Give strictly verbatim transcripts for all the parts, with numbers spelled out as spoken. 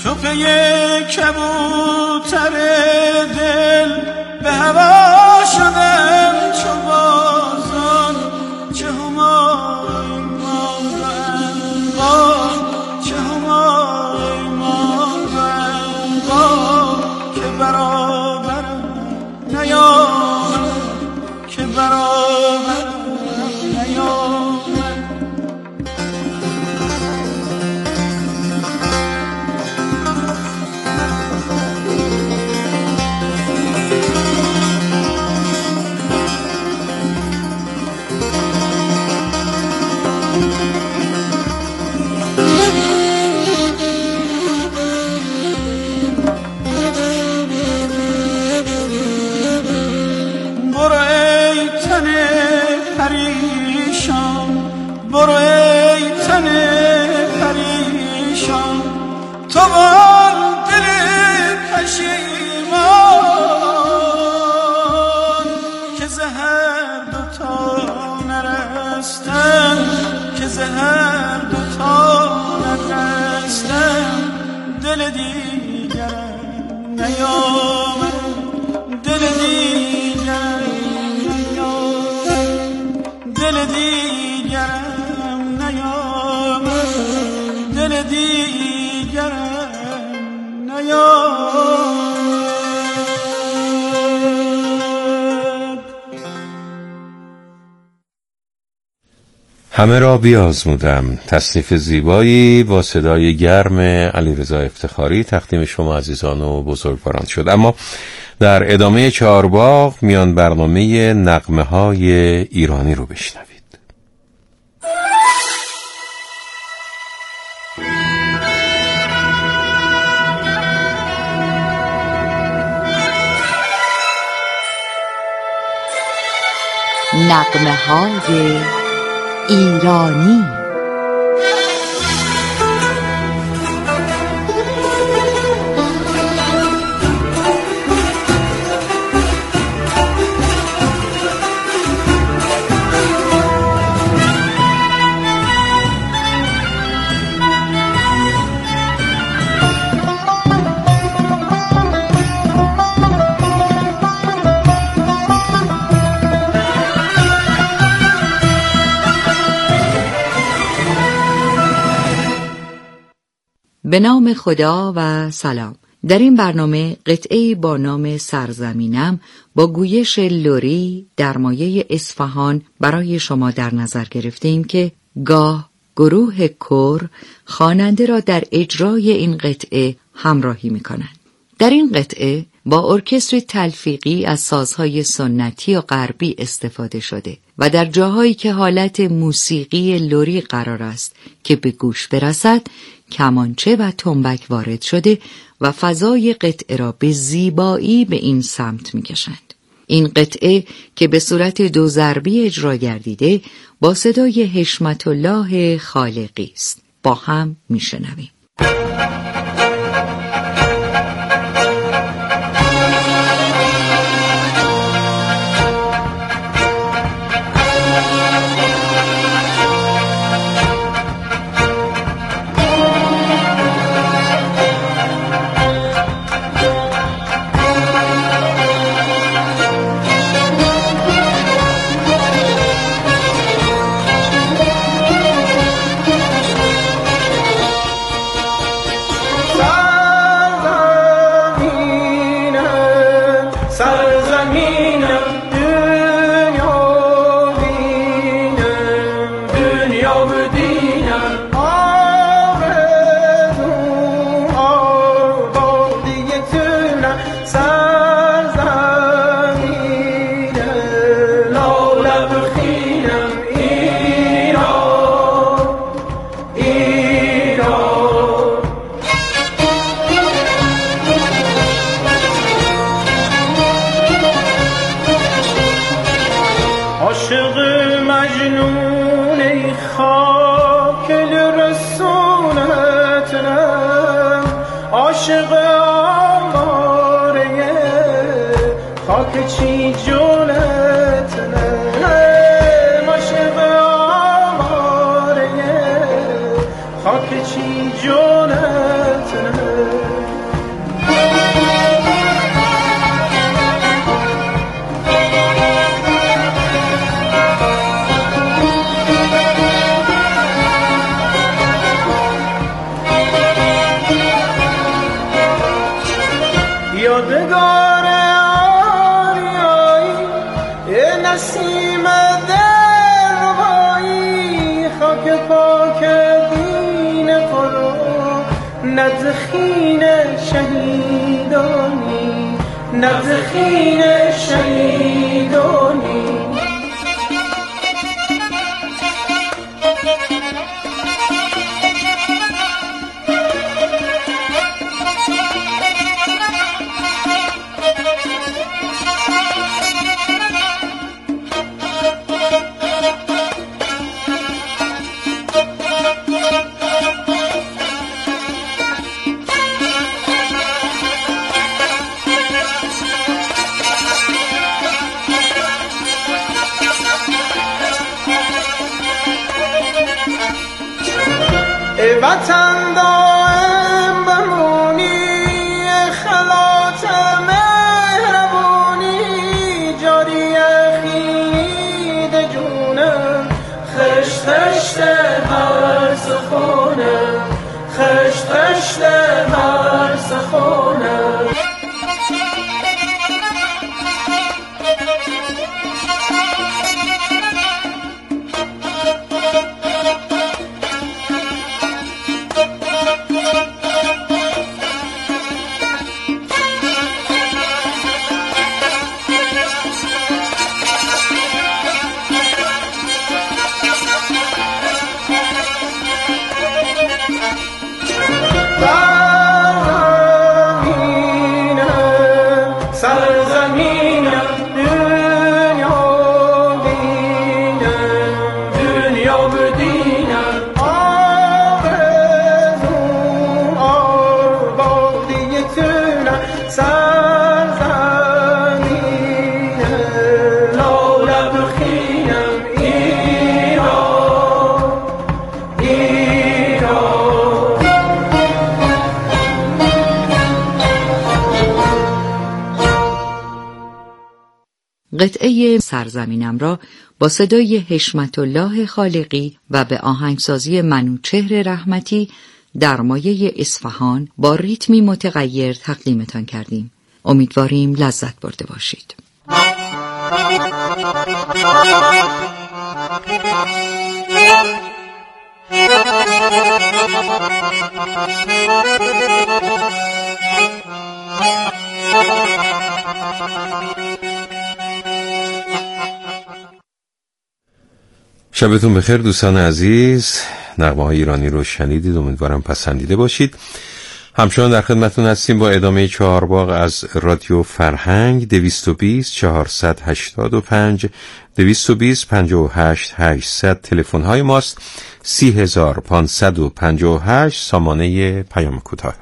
چو پی کبوتر دل به هوا شدم چو بازان چه همای ماندم با چه همای ماندم با که برابرم نیامد که برابرم نیامد. برو ای تن پریشان تو با دل پشیمان که زهر دوتا نرستم که زهر دوتا نرستم دل دیگرم نیامد دل دیگرم دل دیگرم نیامد دل دیگرم نیامد. همه را بیازمودم، تصنیف زیبایی با صدای گرم علیرضا افتخاری تقدیم شما عزیزان و بزرگواران شد. اما در ادامه چهارباغ میان برنامه نغمه های ایرانی رو بشنوید. نغمه های ایرانی. به نام خدا و سلام. در این برنامه قطعه‌ای با نام سرزمینم با گویش لری در مایه اصفهان برای شما در نظر گرفتیم که گاه گروه کور خواننده را در اجرای این قطعه همراهی می‌کنند. در این قطعه با ارکستر تلفیقی از سازهای سنتی و غربی استفاده شده و در جاهایی که حالت موسیقی لری قرار است که به گوش برسد کمانچه و تنبک وارد شده و فضای قطعه را به زیبایی به این سمت می‌کشند. این قطعه که به صورت دو ضربی اجرا گردیده با صدای حشمت الله خالقی است. با هم میشنویم. خاک چی جونت نزخین شهیدانی نزخین شهیدانی وطن دائم بمونی خلات مهربونی جاری خید جونم خشت خشت هر سخونم خشت خشت هر سخونم قطعه سرزمینم را با صدای حشمت الله خالقی و به آهنگسازی منوچهر رحمتی در مایه اصفهان با ریتمی متغیر تقدیمتان کردیم. امیدواریم لذت برده باشید. شبتون بخیر دوستان عزیز. نغمه های ایرانی رو شنیدید، امیدوارم پسندیده باشید. همچنان در خدمتون هستیم با ادامه چهارباغ از رادیو فرهنگ. دویست و بیست چهارصد هشتاد و پنج دویست و بیست پنجاه و هشت هشتصد تلفن های ماست. سی هزار پانصد و پنجاه و هشت سامانه پیام کوتاهمون.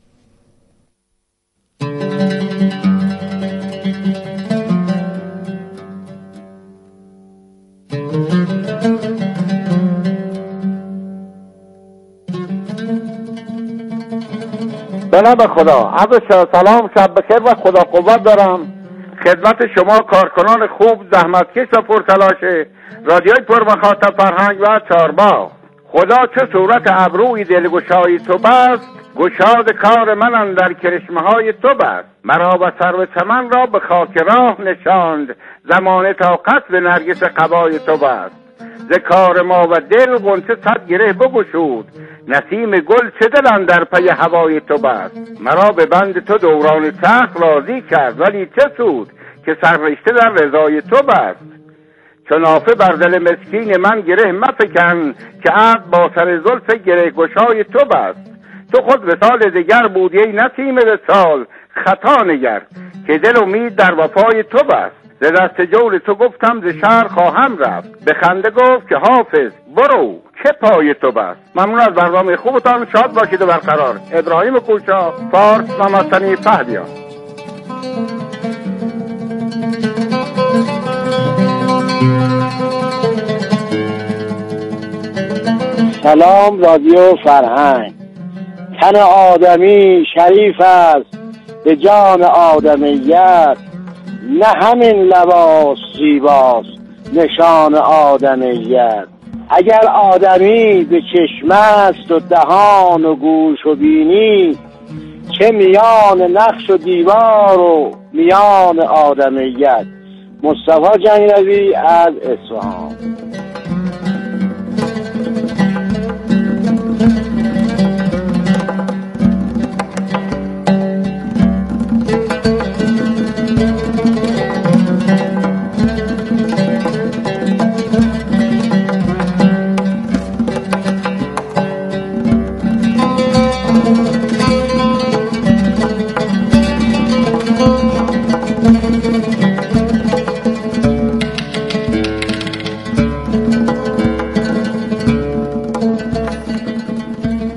به نام خدا. عرض سلام، شب بخیر و خدا قوت دارم خدمت شما کارکنان خوب، زحمتکش و پرتلاش رادیوی پر مخاطب فرهنگ و چهارباغ. خدا چه صورت ابروی دلگشای تو بست، گشاد کار من اندر کرشمه های تو بست. مرا و سرو چمن را به خاک راه نشاند، زمانه طاقت به نرگس قبای تو بست. ز کار ما و دل غنچه صد گره بگشود، نسیم گل چه دل اندر پی هوای تو بست. مرا به بند تو دوران سخت راضی کرد، ولی چه سود که سر رشته در رضای تو بست. چون نافه بر دل مسکین من گره مفکن، که عقل با سر زلف گره گشای تو بست. تو خود وصال دگر بودی ای نسیم وصال، خطا نگر که دل امید در وفای تو بست. ز دست جور تو گفتم ز شهر خواهم رفت، به خنده گفت که حافظ برو چه پای تو بست. ممنون از برنامه خوبتان، شاد باشید و برقرار. ابراهیم کوچا، فارس، ممسنی فهدیان. سلام رادیو فرهنگ. تن آدمی شریف است به جان آدمیت، نه همین لباس زیباست نشان آدمیت. اگر آدمی به چشم است و دهان و گوش و بینی، چه میان نقش و دیوار و میان آدمیت. مصطفی جنگ‌روی از اصفهان.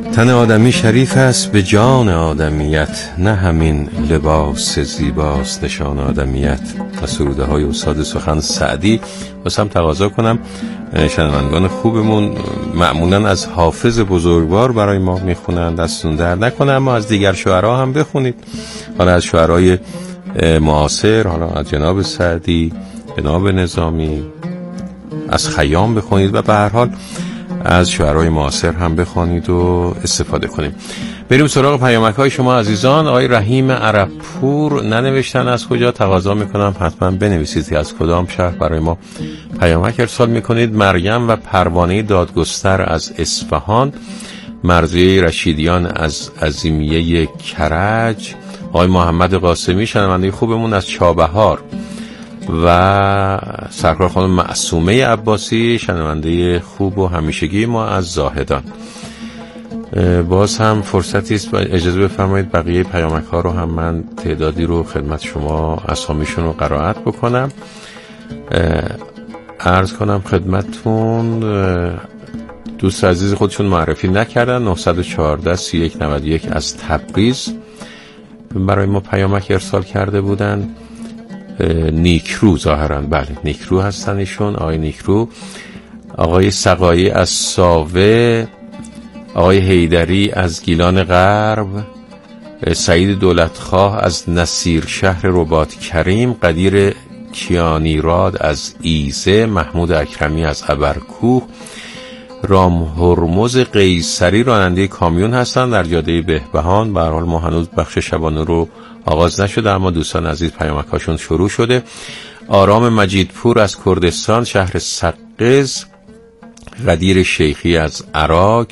تن آدمی شریف است به جان آدمیت، نه همین لباس زیباست نشان آدمیت. و سروده های استاد سخن سعدی واسم تقاضا کنم شنوندگان خوبمون معمولا از حافظ بزرگوار برای ما میخونن، دستون در نکنه، اما از دیگر شعرها هم بخونید، حالا از شعرهای معاصر، حالا از جناب سعدی، جناب نظامی، از خیام بخونید و به هر حال از شعرهای معاصر هم بخونید و استفاده کنید. بریم سراغ پیامک های شما عزیزان. آقای رحیم عربپور ننوشتن از کجا، تقاضا میکنم حتما بنویسید که از کدام شهر برای ما پیامک ارسال میکنید. مریم و پروانه دادگستر از اصفهان، مرضیه رشیدیان از عظیمیه کرج، آقای محمد قاسمی شنونده خوبمون از چابهار و سرکار خانم معصومه عباسی شنونده خوب و همیشگی ما از زاهدان. باز هم فرصتی است و اجازه بفرمایید بقیه پیامک ها رو هم من تعدادی رو خدمت شما اسامیشون رو قرائت بکنم. عرض کنم خدمتون دوست عزیز خودشون معرفی نکردن، نه یک چهار سی یک نود و یک از تبریز برای ما پیامک ارسال کرده بودن. نیکرو ظاهرا، بله نیکرو هستن ایشون، آقای نیکرو. آقای سقایی از ساوه، آقای حیدری از گیلان غرب، سعید دولتخواه از نصیر شهر رباط کریم، قدیر کیانیراد از ایزه، محمود اکرمی از ابرکوه، رام هرمز قیصری راننده کامیون هستن در جاده بهبهان. به هر حال ما هنوز بخش شبانه رو آغاز نشده اما دوستان عزیز پیامکاشون شروع شده. آرام مجیدپور از کردستان، شهر سقز، قدیر شیخی از عراق.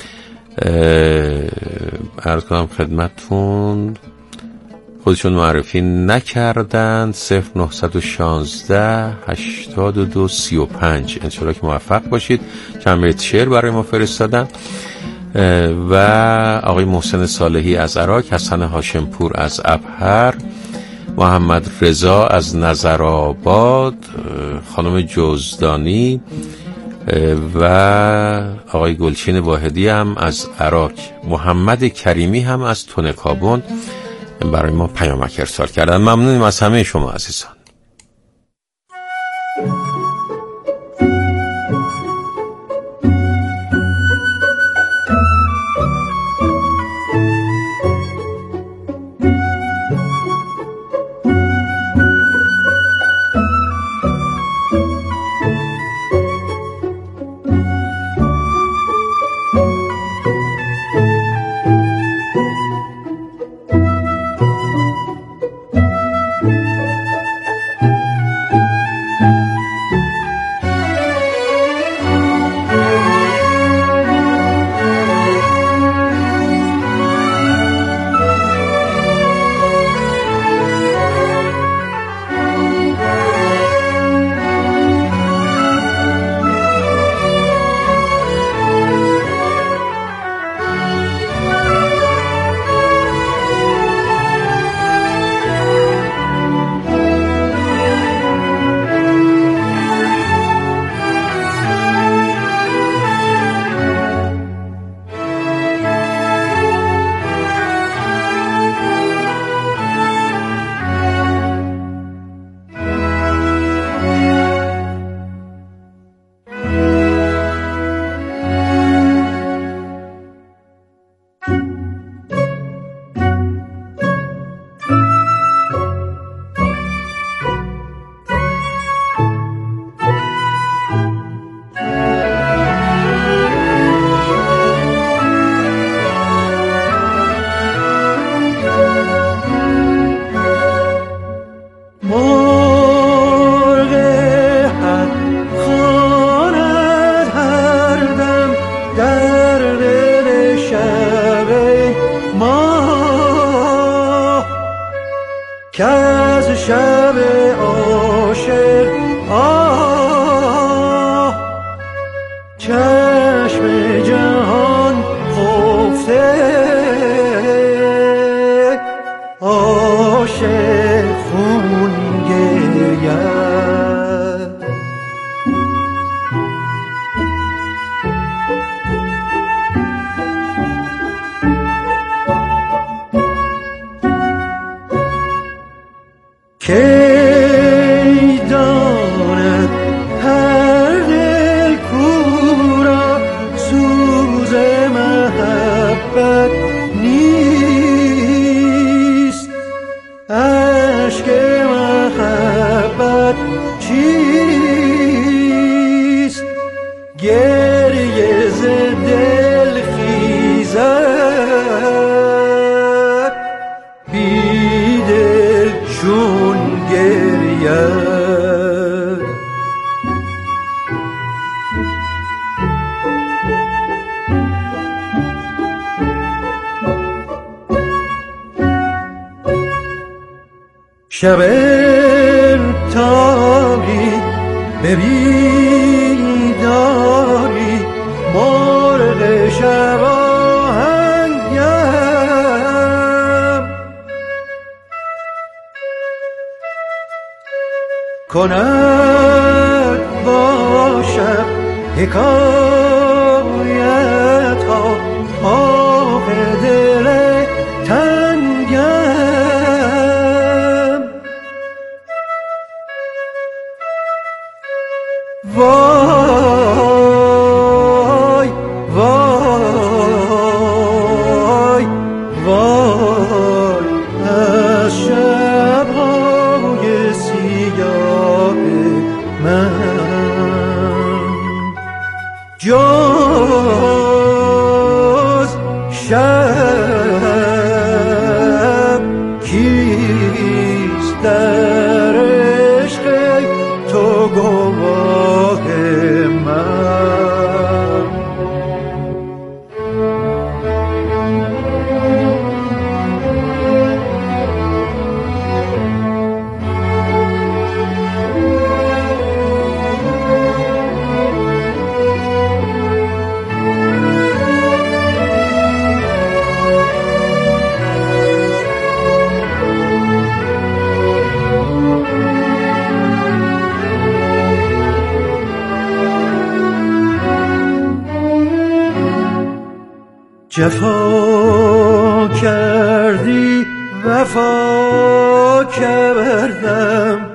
عرض کنم خدمتون خودشون معرفی نکردن. صفر نه یک شش هشتاد و دو سی و پنج. انشاءالله که موفق باشید. چند بیت شعر برای ما فرستادن. و آقای محسن صالحی از عراق، حسن هاشمپور از ابهر، محمد رضا از نظرآباد، خانم جزدانی و آقای گلچین واحدی هم از عراق، محمد کریمی هم از تونکابون برای ما پیامک ارسال کردن. ممنونیم از همه شما عزیزان. شب تاریک به بیداری مرغ شب آهنگم کند با شب حکایت ها آه دل تنگم وای وای وای از شب‌های سیاه من جز شب کیست در عشق تو گواه من جفا کردی وفا کردم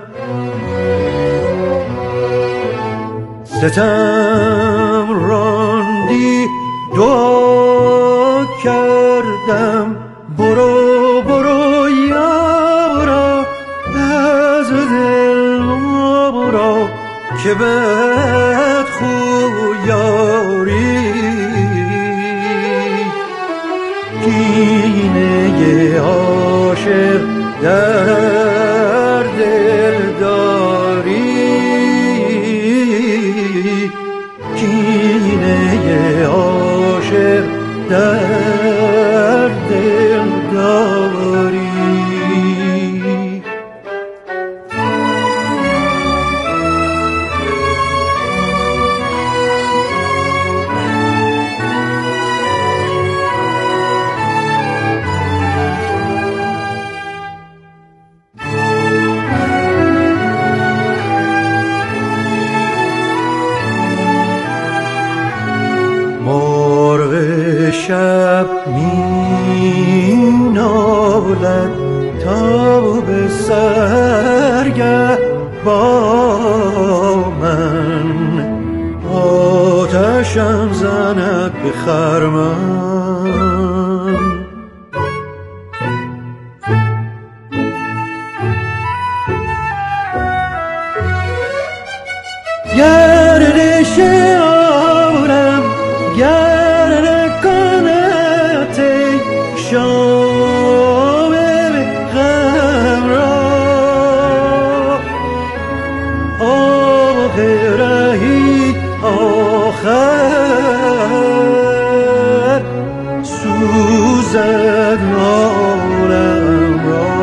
ستم راندی دعا کردم برو برو یارا از دل برو که بد خویاری کینه عاشق در دل داری کینه عاشق در دل داری شب می نالد تا به سرگه با من آتشم زند به خرمن گردش آرم گردش شام غم را آخرهی آخر سوزد عالم را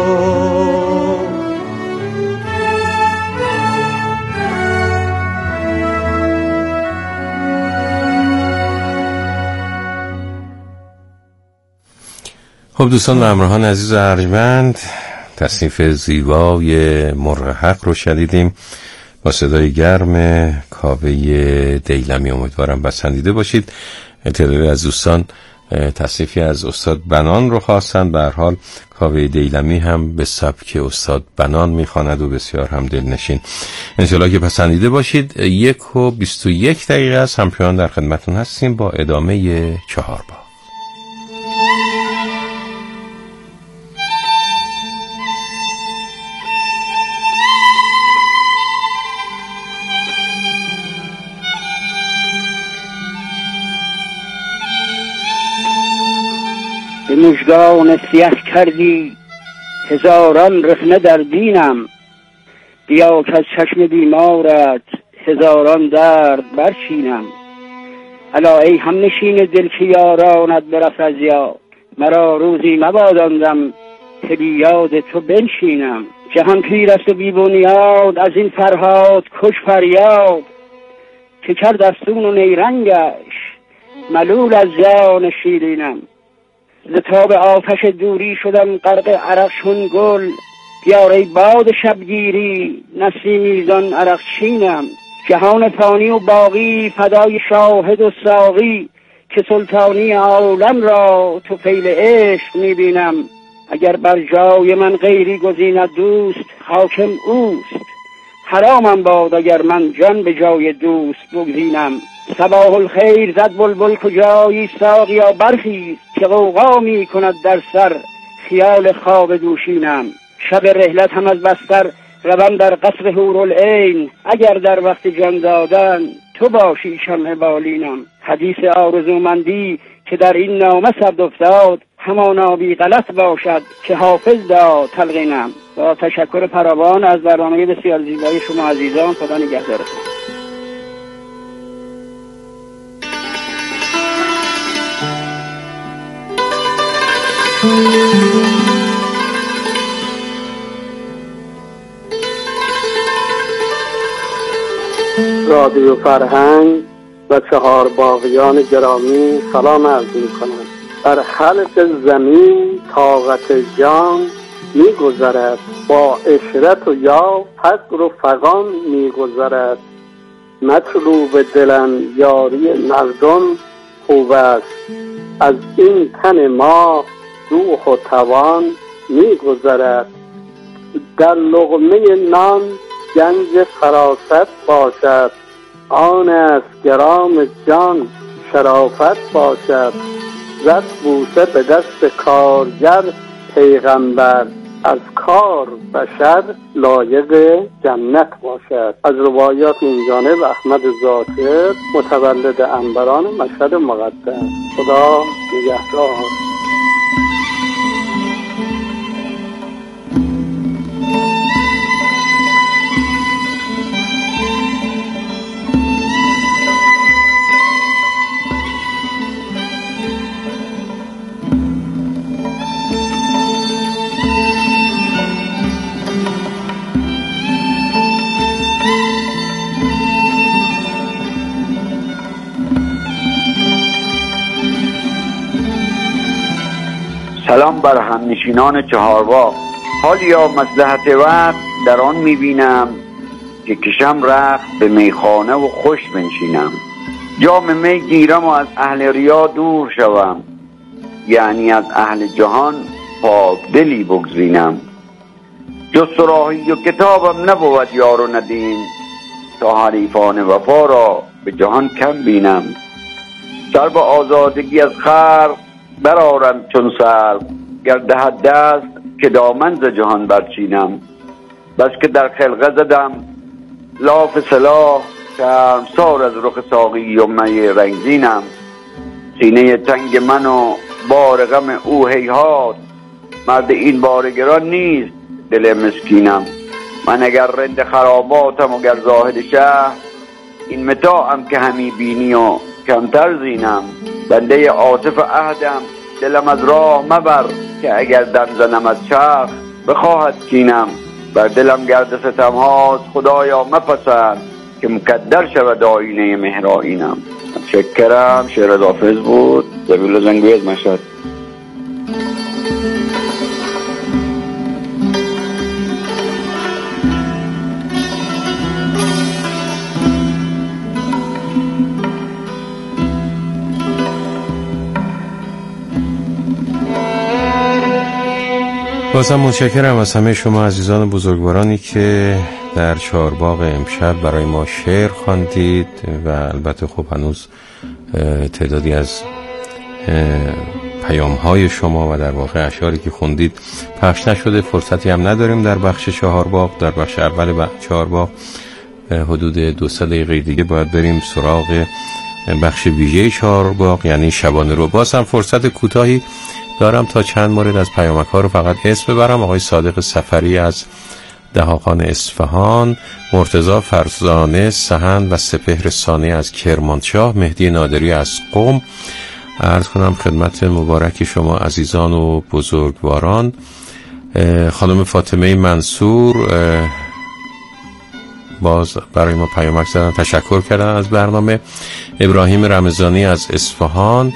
خب دوستان و همراهان عزیز و ارجمند، تصنیف زیبای مرغ حق رو شنیدیم با صدای گرم کاوه دیلمی. امیدوارم پسندیده باشید. تعدادی از دوستان تصنیفی از استاد بنان رو خواستن. به هر حال کاوه دیلمی هم به سبک استاد بنان میخواند و بسیار هم دلنشین. انشالله که پسندیده باشید. یک و بیست و یک دقیقه است همچنان در خدمتون هستیم با ادامه چهار با. به مژگان سیه کردی هزاران رخنه در دینم، بیا که از چشم بیمارت هزاران درد برچینم. الا ای هم نشین دل که یارانت برفت از یاد، مرا روزی مباداندم که بی یاد تو بنشینم. جهان پیر است و بی بنیاد، از این فرهاد کش فریاد. که کرد افسون و نیرنگش، ملول از جان شیرینم. ز تاب آتش دوری شدم غرق عرق چون گل. بیار ای باد شبگیری، نسیمی زان عرق چینم. جهان فانی و باقی فدای شاهد و ساقی، که سلطانی عالم را تو فیل عشق میبینم. اگر بر جای من غیری گزیند دوست، حاکم اوست. حرامم باد اگر من جان به جای دوست بگزینم. صباح الخیر زد بلبل کجایی، ساقیا برخیز که غوغا می کند در سر خیال خواب دوشینم. شب رحلت هم از بستر روم در قصر حورالعین، اگر در وقت جان دادن تو باشی شمع بالینم. حدیث آرزومندی که در این نامه ثبت افتاد، همانا بی غلط باشد که حافظ داد تلقینم. با تشکر فراوان از برنامه بسیار زیبای شما عزیزان، خدا نگهدارتون. رادیو فرهنگ و چهار باغیان گرامی سلام عرض می‌کنم. در خلق زمین طاقت جان می‌گذرد، با عشرت و یا فقر و فغان می‌گذرد. مطلوب دلم یاری مردم خوب است، از این تن ما روح و توان می‌گذرد. در لقمه نان گنج فراست باشد، آن است گرام جان شرافت باشد. زد بوسه به دست کارگر پیغمبر، از کار بشر لایق جنت باشد. از روایات این جانب احمد ذاکر، متولد عنبران مشهد مقدس. خدا نگهدار. سلام بر همنشینان چهارباغ. حال یا مصلحت وقت در آن میبینم که کشم رخت به میخانه و خوش بنشینم. جام می گیرم و از اهل ریا دور شوم، یعنی از اهل جهان پاک دلی بگزینم. جز صراحی و کتابم نبود یار و ندیم، تا حریفان وفا را به جهان کم بینم. سر به آزادگی از خلق برآرم چون سرو، گر دهد دست که دامن ز جهان برچینم. بس که در خلقه زدم لاف سلاح، شرمسار از رخ ساقی و می رنگینم. سینه تنگ من و بار غم او هیهات، مرد این بار گران نیست دل مسکینم. من اگر رند خراباتم و گر زاهد شهر، این متاعم که همی بینی و کمتر زینم. بنده عاطف عهدم دلم از راه مبر، که اگر دم زنم از چرخ بخواهد کینم. بر دلم گرد ستم هاست خدایا مپسند، که مکدر شود آینه مهرآیینم. متشکرم. شعر از حافظ بود. زبیل زنگوی از مشهد. بازم متشکرم از همه شما عزیزان بزرگوارانی که در چهارباغ امشب برای ما شعر خواندید و البته خب هنوز تعدادی از پیام های شما و در واقع اشعاری که خوندید پخش نشده. فرصتی هم نداریم در بخش چهارباغ. در بخش اول چهارباغ حدود دو سه دقیقه دیگه باید بریم سراغ بخش ویژه چهارباغ، یعنی شبانه رو. باز هم فرصت کوتاهی دارم تا چند مورد از پیامک ها رو فقط اسم ببرم. آقای صادق سفری از دهاقان اصفهان، مرتضی فرزانه سهند و سپهر ثانی از کرمانشاه، مهدی نادری از قم. عرض کنم خدمت مبارک شما عزیزان و بزرگواران خانم فاطمه منصور باز برای ما پیامک زدن، تشکر کردن از برنامه. ابراهیم رمضانی از اصفهان،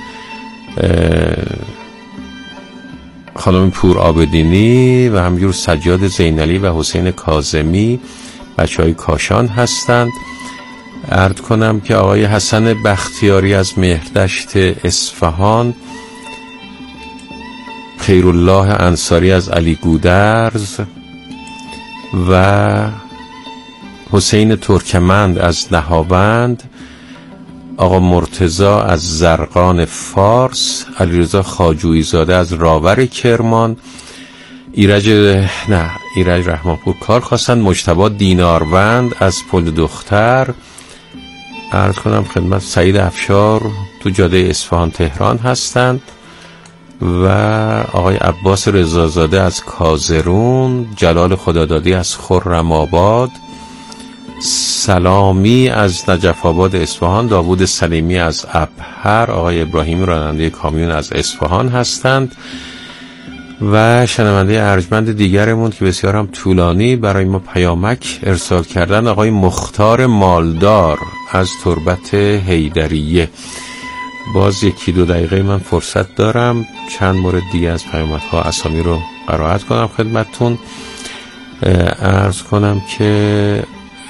خانم پور آبدینی و همجور سجاد زینالی و حسین کاظمی بچه های کاشان هستند. عرض کنم که آقای حسن بختیاری از مهردشت اصفهان، خیرالله انصاری از علی گودرز و حسین ترکمند از نهاوند، آقا مرتضی از زرقان فارس، علیرضا خاجویی زاده از راور کرمان، ایرج نه ایرج رحمانپور کار خواستند، مجتبی دیناروند از پل دختر. عرض کنم خدمت سعید افشار تو جاده اصفهان تهران هستند و آقای عباس رضازاده از کازرون، جلال خدادادی از خرم آباد، سلامی از نجف آباد اصفهان، داوود سلیمی از ابهر، آقای ابراهیم راننده کامیون از اصفهان هستند و شنونده ارجمند دیگرمون که بسیار هم طولانی برای ما پیامک ارسال کردن، آقای مختار مالدار از تربت حیدریه. باز یکی دو دقیقه من فرصت دارم چند مورد دیگه از پیامک ها اسامی رو قرائت کنم خدمتتون. عرض کنم که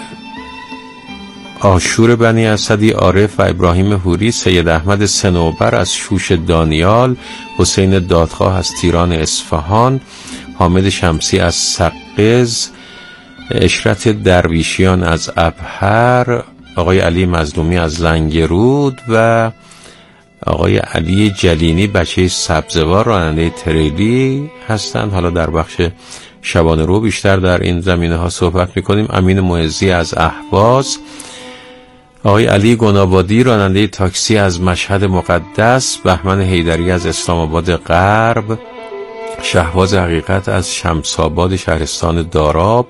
آشور بنی اسدی، عارف و ابراهیم حوری، سید احمد سنوبر از شوش دانیال، حسین دادخواه از تیران اصفهان، حامد شمسی از سقز، اشرت درویشیان از ابهر، آقای علی مظلومی از زنگرود و آقای علی جلینی بچه سبزوار راننده تریلی هستند. حالا در بخش شبانه رو بیشتر در این زمینه ها صحبت میکنیم. امین معزی از اهواز، آقای علی گنابادی راننده تاکسی از مشهد مقدس، بهمن حیدری از اسلام آباد غرب، شهباز حقیقت از شمس آباد شهرستان داراب،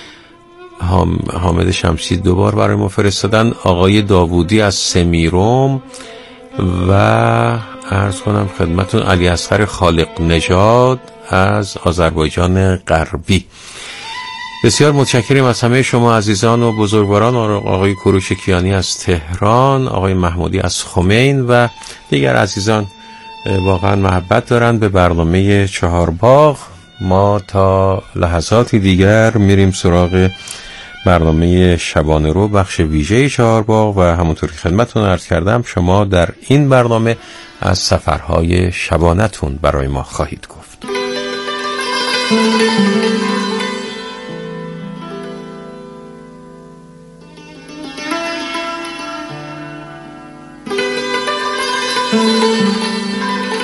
حامد شمسی دوبار برای ما فرستادن، آقای داوودی از سمیروم و عرض کنم خدمتون علی اصغر خالق نژاد از آذربایجان غربی. بسیار متشکریم از همه شما عزیزان و بزرگواران، آقای کوروش کیانی از تهران، آقای محمودی از خمین و دیگر عزیزان واقعا محبت دارن به برنامه چهارباغ. ما تا لحظاتی دیگر میریم سراغ برنامه شبانه رو، بخش ویژه چهارباغ و همونطور که خدمتتون عرض کردم شما در این برنامه از سفرهای شبانه‌تون برای ما خواهید گفت.